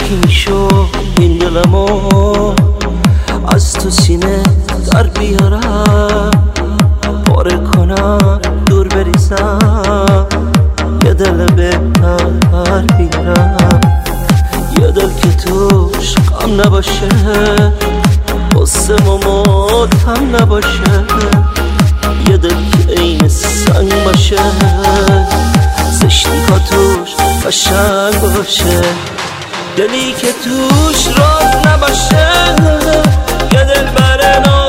تسکین شو این دلمو از تو سینه در بیارم، پاره کنم دور بریزم، یه دل بهتر بیارم، یه دل که توش غم نباشه، قصه ماتم نباشه، یه دل که این سنگ باشه، زشتی که توش قشنگ باشه، دلی که توش راز نباشه، یه دل بر